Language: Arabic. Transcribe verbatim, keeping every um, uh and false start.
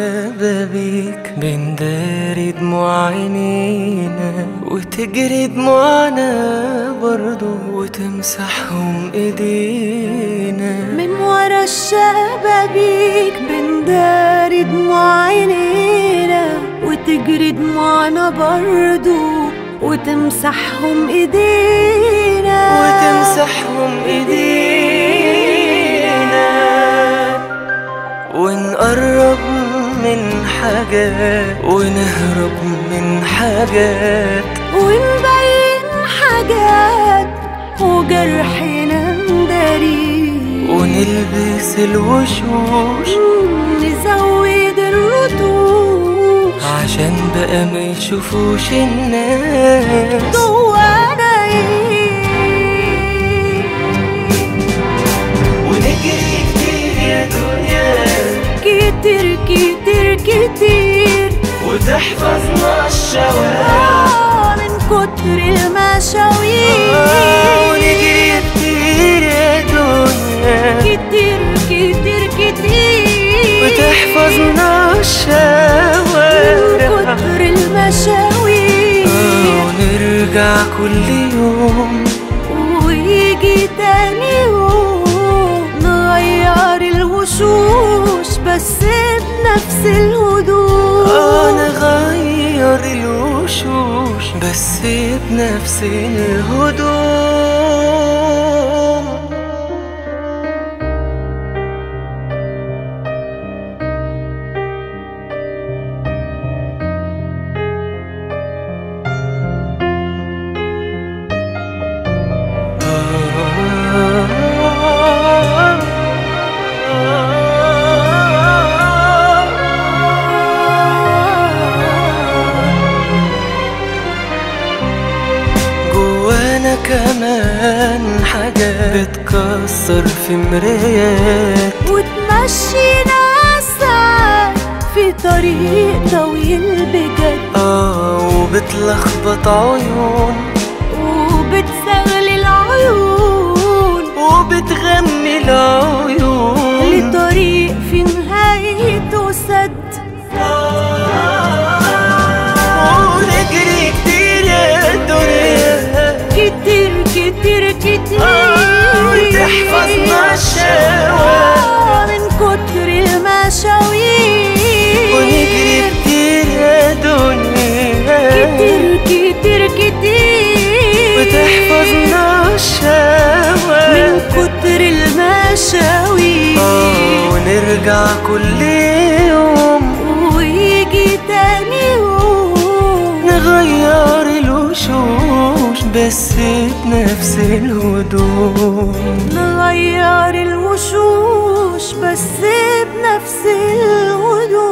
الشبابيك بنداري دموع عينينا وتجري دموعنا برضو وتمسحهم ايدينا. من ورا الشبابيك بنداري دموع عينينا وتجري دموعنا برضو وتمسحهم ايدينا وتمسحهم ايدينا. ونقرب من حاجات ونهرب من حاجات ونبين حاجات وجرحنا نداري ونلبس الوشوش نزود الردوش عشان بقى ما يشوفوش الناس جوانا ايه. ونجري كتير يا دنيا كتير كتير كتير وتحفظنا الشوارع آه من كتر المشاوير. ونجري كتير يا دنيا كتير كتير كتير وتحفظنا الشوارع من كتر المشاوير. ونرجع كل يوم ويجي تاني يوم نغير الوشوش بس بنفس الهدوء. آه نغير الوشوش بس بنفس الهدوء. كمان حاجة بتكسر في مرايات وتمشينا ساعات في طريق طويل بجد. اه وبتلخبط عيون وبتزغلل العيون وبتغمي العيون لطريق في نهايته سد. ونجري كتير يا دنيا كتير كتير كتير وتحفظنا الشوارع من كتر المشاوير. ونجري كتير يا دنيا كتير كتير كتير وتحفظنا الشوارع من كتر المشاوير. ونرجع كل يوم ويجي تاني يوم نغير الوشوش بس بنفس الهدوء. نغير الوشوش بس بنفس الهدوء.